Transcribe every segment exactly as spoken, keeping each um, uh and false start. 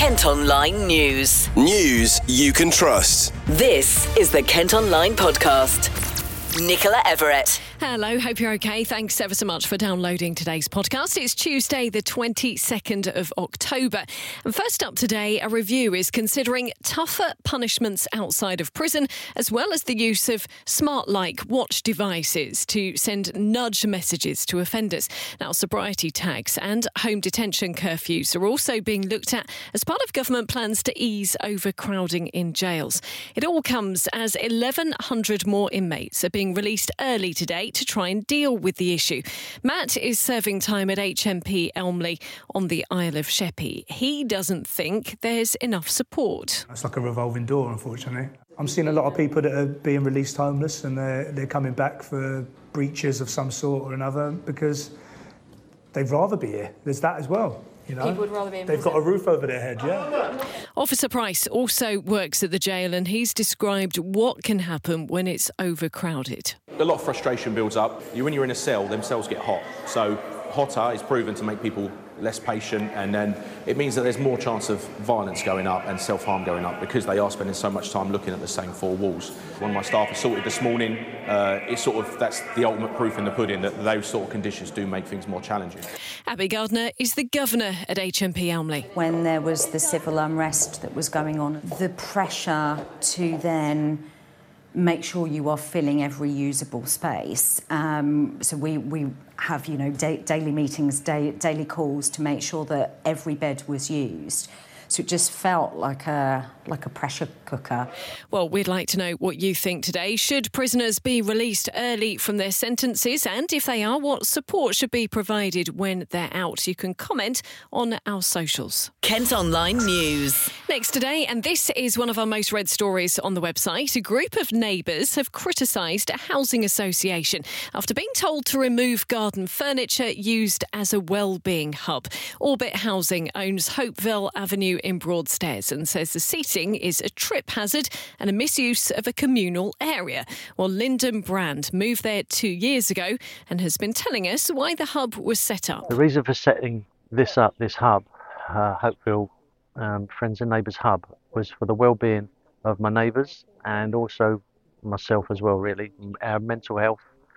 Kent Online News. News you can trust. This is the Kent Online Podcast. Nicola Everett. Hello, hope you're okay. Thanks ever so much for downloading today's podcast. It's Tuesday, the twenty-second of October. And first up today, a review is considering tougher punishments outside of prison, as well as the use of smart-like watch devices to send nudge messages to offenders. Now, sobriety tags and home detention curfews are also being looked at as part of government plans to ease overcrowding in jails. It all comes as eleven hundred more inmates are being released early today to try and deal with the issue. Matt is serving time at H M P Elmley on the Isle of Sheppey. He doesn't think there's enough support. It's like a revolving door, unfortunately. I'm seeing a lot of people that are being released homeless and they're, they're coming back for breaches of some sort or another because they'd rather be here. There's that as well. You know, People would rather be in they've prison. got a roof over their head, yeah. Officer Price also works at the jail and he's described what can happen when it's overcrowded. A lot of frustration builds up. You, when you're in a cell, them cells get hot. So hotter is proven to make people less patient, and then it means that there's more chance of violence going up and self-harm going up because they are spending so much time looking at the same four walls. One of my staff assaulted this morning. Uh, it's sort of, that's the ultimate proof in the pudding that those sort of conditions do make things more challenging. Abby Gardner is the governor at H M P Elmley. When there was the civil unrest that was going on, the pressure to then make sure you are filling every usable space. Um, so we, we have, you know, da- daily meetings, da- daily calls to make sure that every bed was used. So it just felt like a like a pressure cooker. Well, we'd like to know what you think today. Should prisoners be released early from their sentences? And if they are, what support should be provided when they're out? You can comment on our socials. Kent Online News. Next today, and this is one of our most read stories on the website, a group of neighbours have criticised a housing association after being told to remove garden furniture used as a wellbeing hub. Orbit Housing owns Hopeville Avenue in Broadstairs and says the seating is a trip hazard and a misuse of a communal area. Well, Lyndon Brand moved there two years ago and has been telling us why the hub was set up. The reason for setting this up, this hub, uh, Hopeville um, Friends and Neighbours Hub, was for the well-being of my neighbours and also myself as well, really, our mental health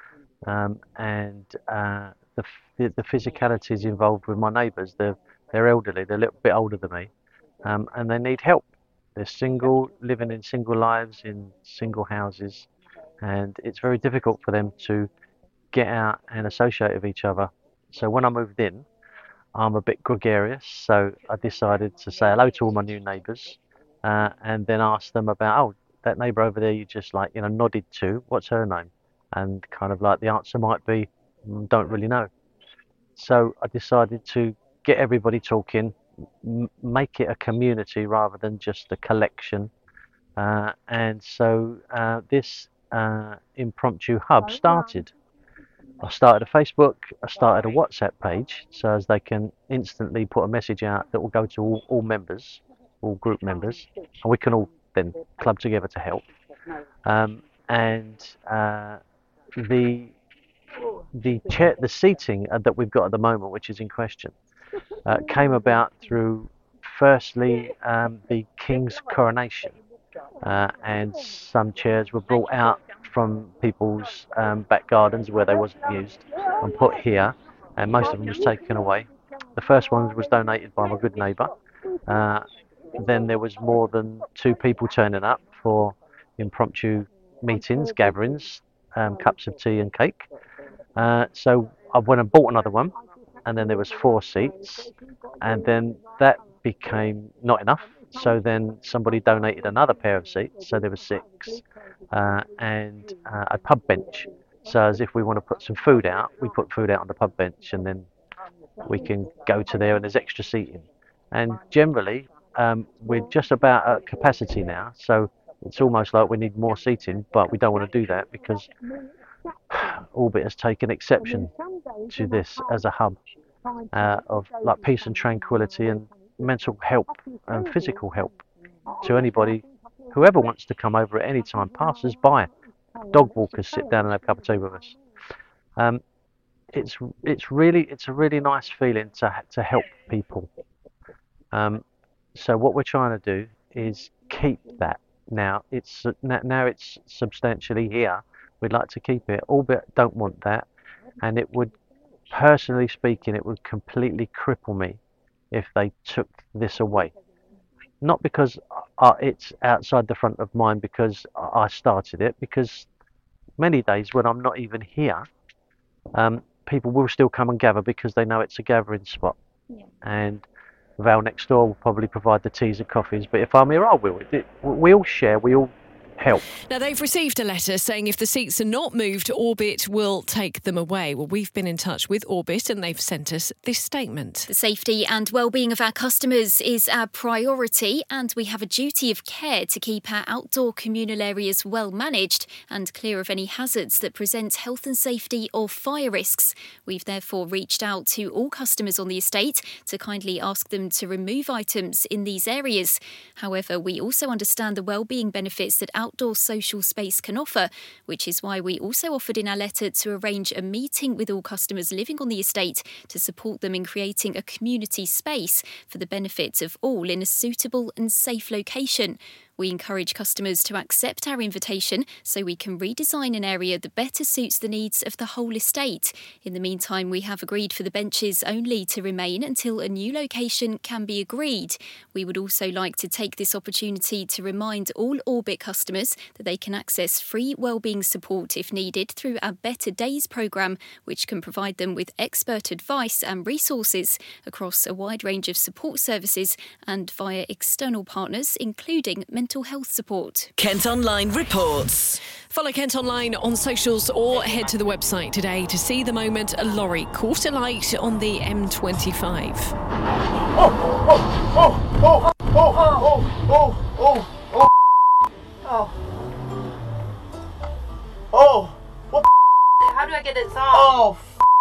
um, and uh, the, the physicalities involved with my neighbours. They're, they're elderly, they're a little bit older than me. Um, and they need help. They're single, living in single lives in single houses, and it's very difficult for them to get out and associate with each other. So when I moved in, I'm a bit gregarious, so I decided to say hello to all my new neighbours uh, and then ask them about, oh, that neighbour over there you just like, you know, nodded to, what's her name? And kind of like the answer might be, mm, don't really know. So I decided to get everybody talking, make it a community rather than just a collection, uh, and so uh, this uh, impromptu hub started. I started a Facebook, I started a WhatsApp page so as they can instantly put a message out that will go to all, all members, all group members, and we can all then club together to help. Um, and uh, the the chair, the seating that we've got at the moment, which is in question, Uh, came about through, firstly, um, the King's coronation, uh, and some chairs were brought out from people's um, back gardens where they wasn't used and put here, and most of them was taken away. The first one was donated by my good neighbour. Uh, then there was more than two people turning up for impromptu meetings, gatherings, um, cups of tea and cake. Uh, so I went and bought another one. And then there was four seats, and then that became not enough. So then somebody donated another pair of seats, so there were six, uh, and uh, a pub bench. So as if we want to put some food out, we put food out on the pub bench, and then we can go to there, and there's extra seating. And generally, um, we're just about at capacity now, so it's almost like we need more seating, but we don't want to do that because Orbit has taken exception to this as a hub uh, of like peace and tranquility and mental help and physical help to anybody, whoever wants to come over at any time, passers by, dog walkers sit down and have a cup of tea with us. Um, it's it's really it's a really nice feeling to to help people. Um, so what we're trying to do is keep that. Now it's now it's substantially here. We'd like to keep it. Albeit don't want that, and it would, personally speaking, it would completely cripple me if they took this away. Not because uh, it's outside the front of mind because I started it, because many days when I'm not even here, um, people will still come and gather because they know it's a gathering spot. Yeah. And Val next door will probably provide the teas and coffees, but if I'm here, I will. It, we all share, we all help. Now, they've received a letter saying if the seats are not moved, Orbit will take them away. Well, we've been in touch with Orbit and they've sent us this statement. The safety and well-being of our customers is our priority, and we have a duty of care to keep our outdoor communal areas well managed and clear of any hazards that present health and safety or fire risks. We've therefore reached out to all customers on the estate to kindly ask them to remove items in these areas. However, we also understand the well-being benefits that our outdoor social space can offer, which is why we also offered in our letter to arrange a meeting with all customers living on the estate to support them in creating a community space for the benefit of all in a suitable and safe location. We encourage customers to accept our invitation so we can redesign an area that better suits the needs of the whole estate. In the meantime, we have agreed for the benches only to remain until a new location can be agreed. We would also like to take this opportunity to remind all Orbit customers that they can access free wellbeing support if needed through our Better Days programme, which can provide them with expert advice and resources across a wide range of support services and via external partners, including mental mental health support. Kent Online reports. Follow Kent Online on socials or head to the website today to see the moment a lorry caught alight on the M twenty-five. Oh, oh, oh, oh, oh, oh, oh, oh, oh, oh. Oh, what the How do I get this off? Oh,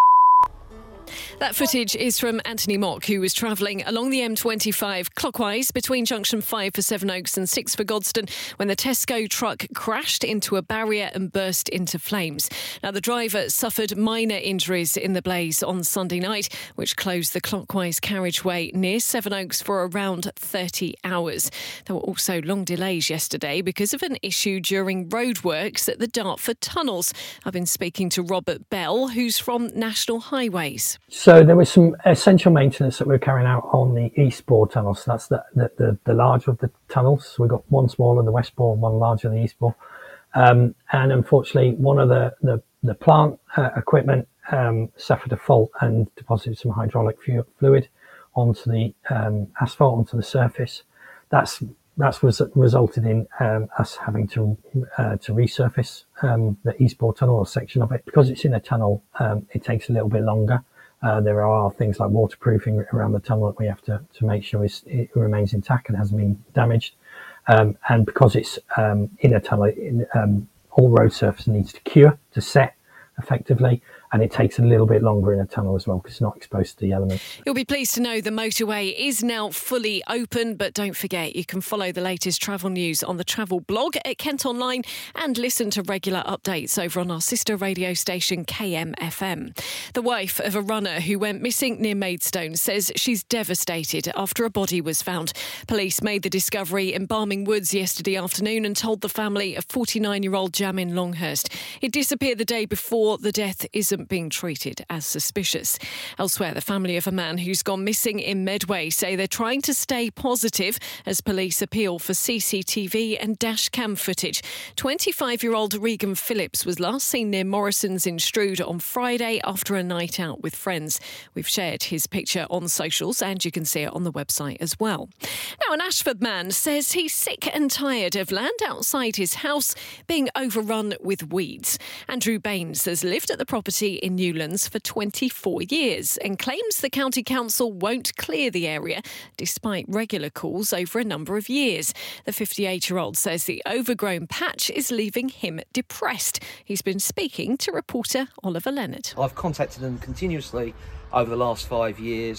That footage is from Anthony Mock, who was travelling along the M twenty-five clockwise between junction five for Sevenoaks and six for Godstone when the Tesco truck crashed into a barrier and burst into flames. Now, the driver suffered minor injuries in the blaze on Sunday night, which closed the clockwise carriageway near Sevenoaks for around thirty hours. There were also long delays yesterday because of an issue during roadworks at the Dartford tunnels. I've been speaking to Robert Bell, who's from National Highways. So there was some essential maintenance that we were carrying out on the Eastbourne tunnel. So that's the, the, the, the larger of the tunnels. So we've got one smaller in the Westbourne, one larger in the Eastbourne. Um, and unfortunately, one of the, the, the plant uh, equipment um, suffered a fault and deposited some hydraulic fu- fluid onto the um, asphalt, onto the surface. That's that's was resulted in um, us having to uh, to resurface um, the Eastbourne tunnel, or section of it. Because it's in a tunnel, um, it takes a little bit longer. Uh, there are things like waterproofing around the tunnel that we have to, to make sure it remains intact and hasn't been damaged. Um, and because it's um, in a tunnel, in, um, all road surface needs to cure, to set effectively, and it takes a little bit longer in a tunnel as well because it's not exposed to the elements. You'll be pleased to know the motorway is now fully open, but don't forget you can follow the latest travel news on the travel blog at Kent Online and listen to regular updates over on our sister radio station K M F M. The wife of a runner who went missing near Maidstone says she's devastated after a body was found. Police made the discovery in Barming Woods yesterday afternoon and told the family of forty-nine-year-old Jamin Longhurst. It disappeared the day before. The death isn't being treated as suspicious. Elsewhere, the family of a man who's gone missing in Medway say they're trying to stay positive as police appeal for C C T V and dash cam footage. twenty-five-year-old Regan Phillips was last seen near Morrison's in Strood on Friday after a night out with friends. We've shared his picture on socials and you can see it on the website as well. Now, an Ashford man says he's sick and tired of land outside his house being overrun with weeds. Andrew Baines has lived at the property in Newlands for twenty-four years and claims the county council won't clear the area despite regular calls over a number of years. The fifty-eight-year-old says the overgrown patch is leaving him depressed. He's been speaking to reporter Oliver Leonard. I've contacted them continuously over the last five years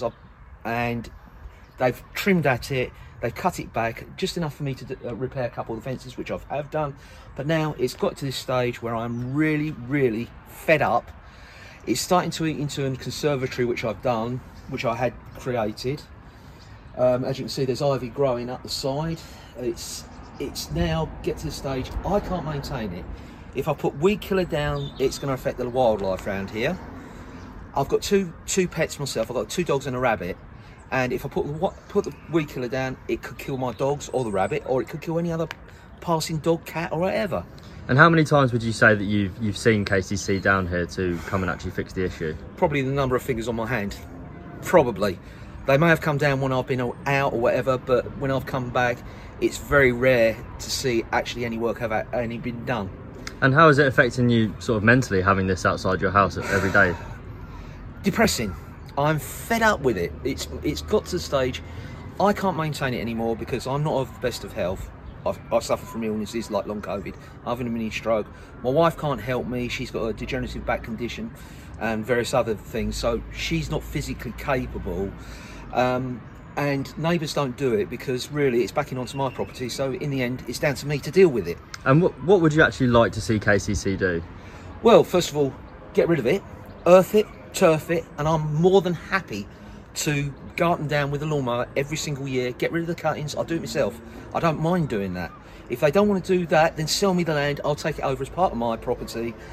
and they've trimmed at it. They've cut it back just enough for me to uh, repair a couple of the fences, which I have done. But now it's got to this stage where I'm really, really fed up. It's starting to eat into a conservatory, which I've done, which I had created. Um, as you can see, there's ivy growing up the side. It's it's now get to the stage I can't maintain it. If I put weed killer down, it's going to affect the wildlife around here. I've got two two pets myself. I've got two dogs and a rabbit. And if I put the, put the weed killer down, it could kill my dogs or the rabbit, or it could kill any other passing dog, cat, or whatever. And how many times would you say that you've you've seen K C C down here to come and actually fix the issue? Probably the number of fingers on my hand. Probably. They may have come down when I've been out or whatever, but when I've come back, it's very rare to see actually any work have any been done. And how is it affecting you sort of mentally, having this outside your house every day? Depressing. I'm fed up with it. It's it's got to the stage I can't maintain it anymore because I'm not of the best of health. I've, I suffer from illnesses like long COVID. I'm having a mini stroke. My wife can't help me. She's got a degenerative back condition and various other things, so she's not physically capable. Um, and neighbours don't do it because really it's backing onto my property, so in the end it's down to me to deal with it. And what, what would you actually like to see K C C do? Well, first of all, get rid of it, earth it, turf it, and I'm more than happy to go up and down with a lawnmower every single year, get rid of the cuttings. I'll do it myself. I don't mind doing that. If they don't want to do that, then sell me the land. I'll take it over as part of my property.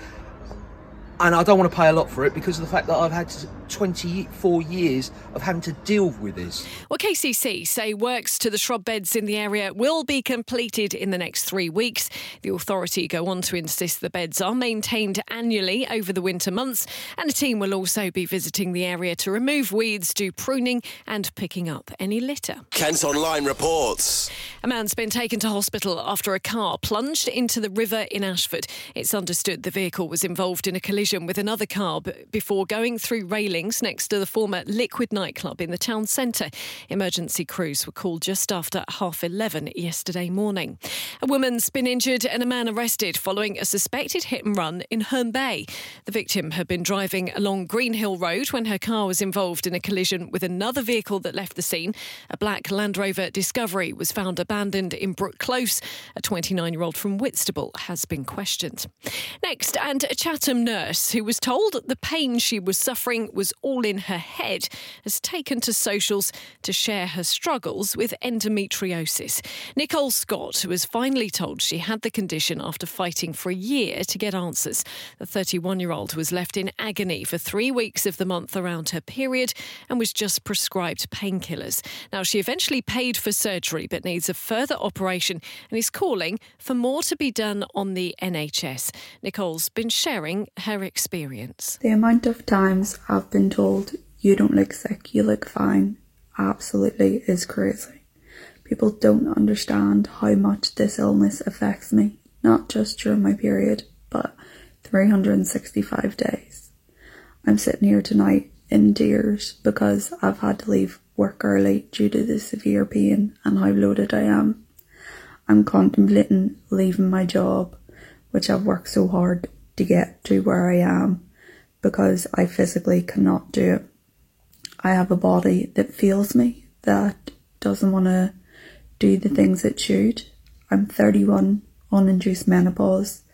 And I don't want to pay a lot for it because of the fact that I've had twenty-four years of having to deal with this. Well, K C C say works to the shrub beds in the area will be completed in the next three weeks. The authority go on to insist the beds are maintained annually over the winter months, and a team will also be visiting the area to remove weeds, do pruning and picking up any litter. Kent Online reports. A man's been taken to hospital after a car plunged into the river in Ashford. It's understood the vehicle was involved in a collision with another car before going through railings next to the former Liquid nightclub in the town centre. Emergency crews were called just after half eleven yesterday morning. A woman's been injured and a man arrested following a suspected hit and run in Herne Bay. The victim had been driving along Greenhill Road when her car was involved in a collision with another vehicle that left the scene. A black Land Rover Discovery was found abandoned in Brook Close. A twenty-nine-year-old from Whitstable has been questioned. Next, and a Chatham nurse who was told that the pain she was suffering was all in her head has taken to socials to share her struggles with endometriosis. Nicole Scott was finally told she had the condition after fighting for a year to get answers. The thirty-one-year-old was left in agony for three weeks of the month around her period and was just prescribed painkillers. Now, she eventually paid for surgery but needs a further operation and is calling for more to be done on the N H S. Nicole's been sharing her experience. The amount of times I've been told, you don't look sick, you look fine, absolutely is crazy. People don't understand how much this illness affects me, not just during my period, but three hundred sixty-five days. I'm sitting here tonight in tears because I've had to leave work early due to the severe pain and how bloated I am. I'm contemplating leaving my job, which I've worked so hard to get to where I am, because I physically cannot do it. I have a body that fails me, that doesn't want to do the things it should. I'm thirty-one, on induced menopause,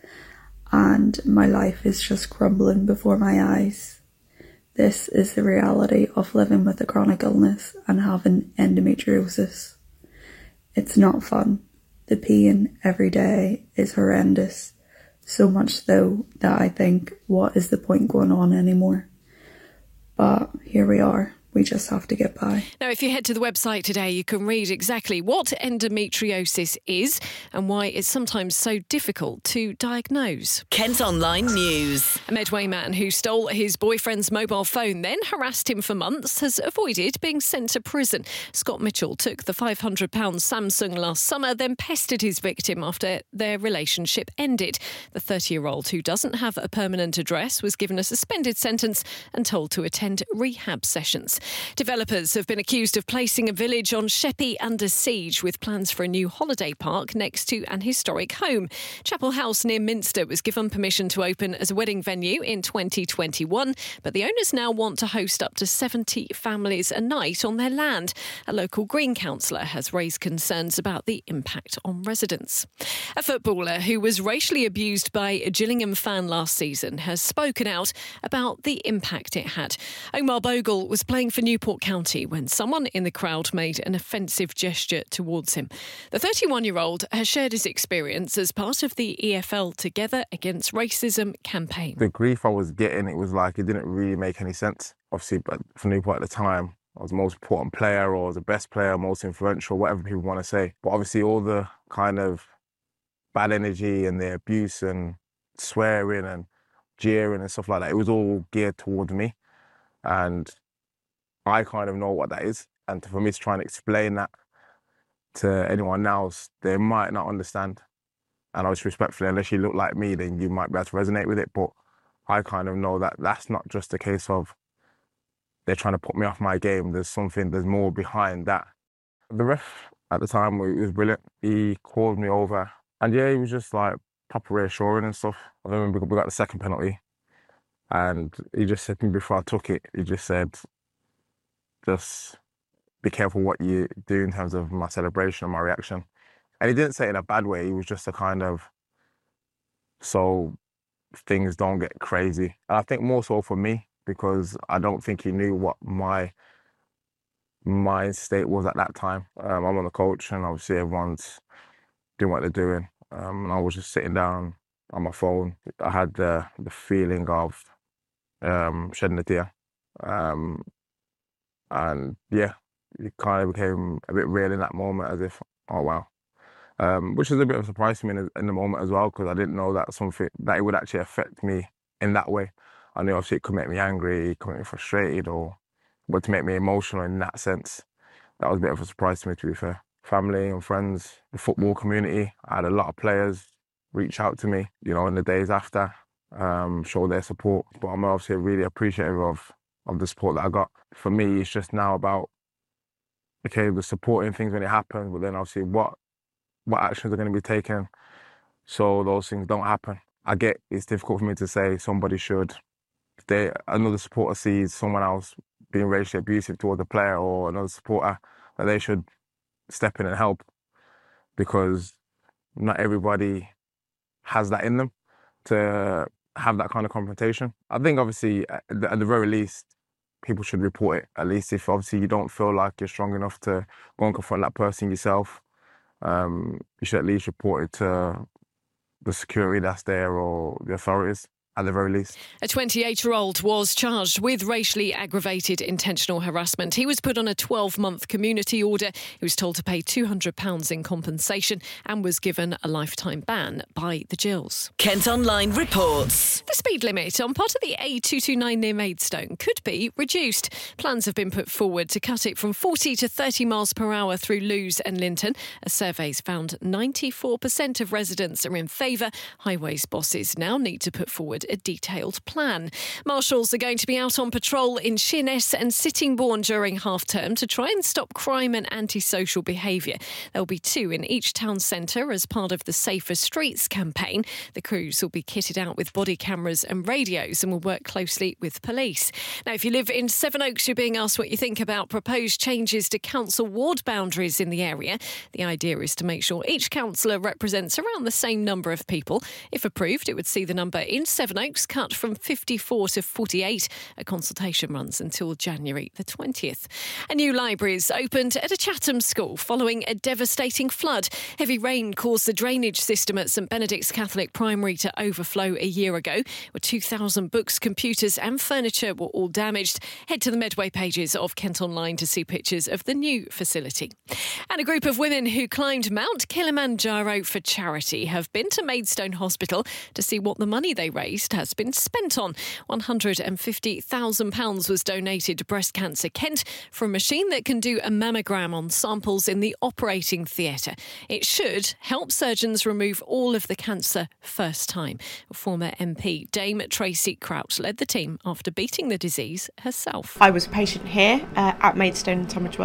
and my life is just crumbling before my eyes. This is the reality of living with a chronic illness and having endometriosis. It's not fun. The pain every day is horrendous. So much so that I think, what is the point going on anymore? But here we are. We just have to get by. Now, if you head to the website today, you can read exactly what endometriosis is and why it's sometimes so difficult to diagnose. Kent Online News. A Medway man who stole his boyfriend's mobile phone, then harassed him for months, has avoided being sent to prison. Scott Mitchell took the five hundred pounds Samsung last summer, then pestered his victim after their relationship ended. The thirty-year-old, who doesn't have a permanent address, was given a suspended sentence and told to attend rehab sessions. Developers have been accused of placing a village on Sheppey under siege with plans for a new holiday park next to an historic home. Chapel House near Minster was given permission to open as a wedding venue in twenty twenty-one, but the owners now want to host up to seventy families a night on their land. A local Green councillor has raised concerns about the impact on residents. A footballer who was racially abused by a Gillingham fan last season has spoken out about the impact it had. Omar Bogle was playing playing for Newport County when someone in the crowd made an offensive gesture towards him. The thirty-one-year-old has shared his experience as part of the E F L Together Against Racism campaign. The grief I was getting, it was like it didn't really make any sense. Obviously, but for Newport at the time, I was the most important player or the best player, most influential, whatever people want to say. But obviously all the kind of bad energy and the abuse and swearing and jeering and stuff like that, it was all geared towards me. And I kind of know what that is. And for me to try and explain that to anyone else, they might not understand. And I was respectfully, unless you look like me, then you might be able to resonate with it. But I kind of know that that's not just a case of they're trying to put me off my game. There's something, there's more behind that. The ref at the time, he was brilliant. He called me over and yeah, he was just like proper reassuring and stuff. I remember we got the second penalty and he just said to me before I took it, he just said, just be careful what you do in terms of my celebration and my reaction. And he didn't say it in a bad way. He was just a kind of, so things don't get crazy. And I think more so for me, because I don't think he knew what my mind state was at that time. Um, I'm on the coach and obviously everyone's doing what they're doing. Um, and I was just sitting down on my phone. I had the, the feeling of um, shedding a tear. Um, and yeah, it kind of became a bit real in that moment, as if, oh wow. Um, which is a bit of a surprise to me in, in the moment as well, because I didn't know that something, that it would actually affect me in that way. I knew obviously it could make me angry, it could make me frustrated, or but to make me emotional in that sense, that was a bit of a surprise to me, to be fair. Family and friends, the football community, I had a lot of players reach out to me, you know, in the days after, um, show their support. But I'm obviously really appreciative of, of the support that I got. For me, it's just now about, okay, the supporting things when it happens, but then obviously what, what actions are going to be taken so those things don't happen. I get it's difficult for me to say somebody should, if they, another supporter sees someone else being racially abusive towards a player or another supporter, that they should step in and help, because not everybody has that in them to have that kind of confrontation. I think obviously at the, at the very least, people should report it, at least if obviously you don't feel like you're strong enough to go and confront that person yourself. Um, you should at least report it to the security that's there or the authorities, at the very least. A twenty-eight-year-old was charged with racially aggravated intentional harassment. He was put on a twelve-month community order. He was told to pay two hundred pounds in compensation and was given a lifetime ban by the Gills. Kent Online reports. The speed limit on part of the A two twenty-nine near Maidstone could be reduced. Plans have been put forward to cut it from forty to thirty miles per hour through Lewes and Linton. A survey's found ninety-four percent of residents are in favour. Highways bosses now need to put forward a detailed plan. Marshals are going to be out on patrol in Sheerness and Sittingbourne during half-term to try and stop crime and antisocial behaviour. There'll be two in each town centre as part of the Safer Streets campaign. The crews will be kitted out with body cameras and radios and will work closely with police. Now, if you live in Sevenoaks, you're being asked what you think about proposed changes to council ward boundaries in the area. The idea is to make sure each councillor represents around the same number of people. If approved, it would see the number in Sevenoaks cut from fifty-four to forty-eight. A consultation runs until January the twentieth. A new library is opened at a Chatham school following a devastating flood. Heavy rain caused the drainage system at St Benedict's Catholic Primary to overflow a year ago, where two thousand books, computers and furniture were all damaged. Head to the Medway pages of Kent Online to see pictures of the new facility. And a group of women who climbed Mount Kilimanjaro for charity have been to Maidstone Hospital to see what the money they raised has been spent on. one hundred fifty thousand pounds was donated to Breast Cancer Kent for a machine that can do a mammogram on samples in the operating theatre. It should help surgeons remove all of the cancer first time. Former M P Dame Tracy Crouch led the team after beating the disease herself. I was a patient here uh, at Maidstone and Tunbridge Wells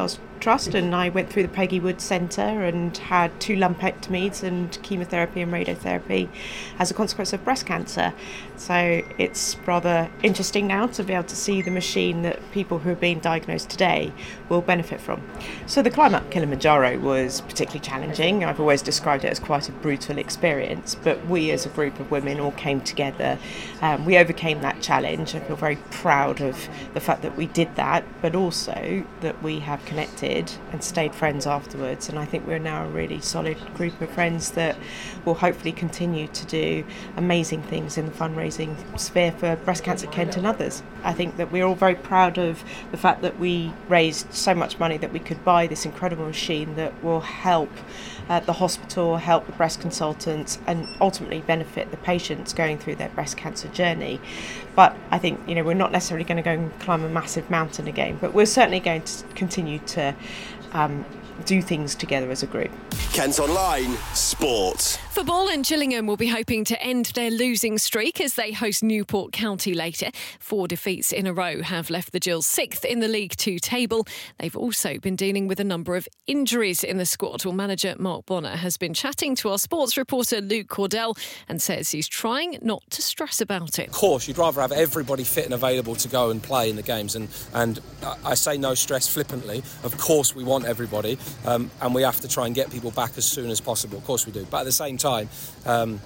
Trust, and I went through the Peggy Wood Centre and had two lumpectomies and chemotherapy and radiotherapy as a consequence of breast cancer. So it's rather interesting now to be able to see the machine that people who are being diagnosed today will benefit from. So the climb up Kilimanjaro was particularly challenging. I've always described it as quite a brutal experience, but we as a group of women all came together. Um, we overcame that challenge. I feel very proud of the fact that we did that, but also that we have connected and stayed friends afterwards. And I think we're now a really solid group of friends that will hopefully continue to do amazing things in the fundraising sphere for Breast Cancer Kent and others. I think that we're all very proud of the fact that we raised so much money that we could buy this incredible machine that will help uh, the hospital, help the breast consultants, and ultimately benefit the patients going through their breast cancer journey. But I think, you know, we're not necessarily going to go and climb a massive mountain again, but we're certainly going to continue to um, do things together as a group. Kent Online Sport. Football, and Gillingham will be hoping to end their losing streak as they host Newport County later. Four defeats in a row have left the Gills sixth in the League Two table. They've also been dealing with a number of injuries in the squad. Well, manager Mark Bonner has been chatting to our sports reporter Luke Cordell and says he's trying not to stress about it. Of course, you'd rather have everybody fit and available to go and play in the games, and, and I say no stress flippantly. Of course we want everybody, um, and we have to try and get people back as soon as possible. Of course we do, but at the same time time um,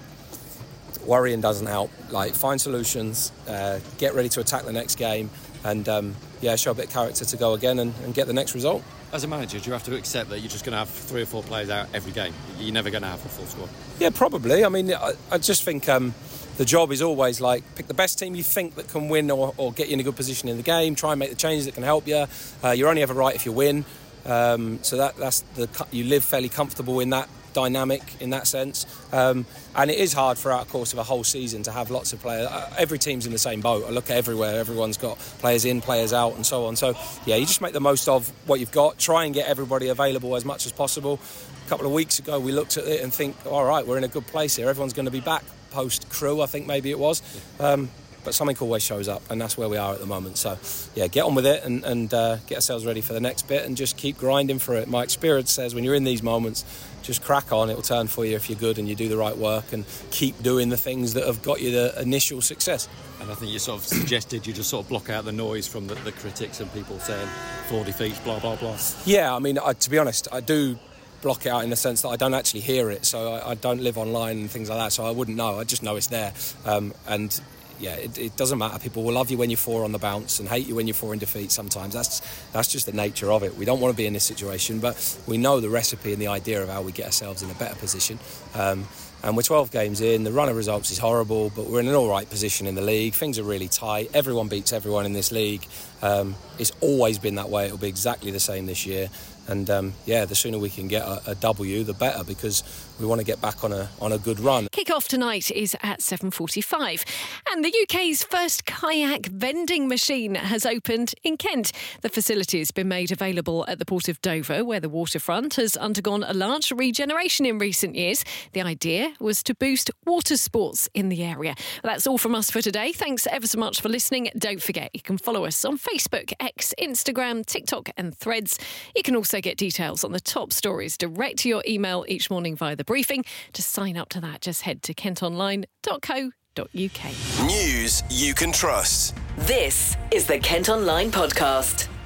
worrying doesn't help. Like, find solutions, uh, get ready to attack the next game, and um, yeah, show a bit of character to go again and, and get the next result. As a manager, do you have to accept that you're just going to have three or four players out every game? You're never going to have a full squad? Yeah, probably. I mean, I, I just think um, the job is always like, pick the best team you think that can win or, or get you in a good position in the game, try and make the changes that can help you. Uh, you're only ever right if you win. Um, so that that's the you live fairly comfortable in that dynamic in that sense, um, and it is hard throughout the course of a whole season to have lots of players. Uh, every team's in the same boat. I look everywhere, everyone's got players in, players out and so on. So yeah, you just make the most of what you've got, try and get everybody available as much as possible. A couple of weeks ago we looked at it and think, all right, we're in a good place here, everyone's going to be back post Crewe, I think maybe it was, um, but something always shows up, and that's where we are at the moment. So yeah, get on with it and, and uh, get ourselves ready for the next bit and just keep grinding for it. My experience says when you're in these moments, just crack on, it'll turn for you if you're good and you do the right work and keep doing the things that have got you the initial success. And I think you sort of suggested you just sort of block out the noise from the, the critics and people saying four defeats, blah, blah, blah. Yeah, I mean, I, to be honest, I do block it out in the sense that I don't actually hear it, so I, I don't live online and things like that, so I wouldn't know. I just know it's there. Um, and yeah, it, it doesn't matter. People will love you when you're four on the bounce and hate you when you're four in defeat sometimes. That's that's just the nature of it. We don't want to be in this situation, but we know the recipe and the idea of how we get ourselves in a better position. Um, and we're twelve games in. The run of results is horrible, but we're in an all right position in the league. Things are really tight. Everyone beats everyone in this league. Um, it's always been that way. It'll be exactly the same this year. And um, yeah, the sooner we can get a, a W, the better, because we want to get back on a on a good run. Kick-off tonight is at seven forty-five. And the U K's first kayak vending machine has opened in Kent. The facility has been made available at the Port of Dover, where the waterfront has undergone a large regeneration in recent years. The idea was to boost water sports in the area. Well, that's all from us for today. Thanks ever so much for listening. Don't forget, you can follow us on Facebook, X, Instagram, TikTok and Threads. You can also get details on the top stories direct to your email each morning via the briefing. To sign up to that, just head to kent online dot co dot uk. News you can trust. This is the Kent Online Podcast.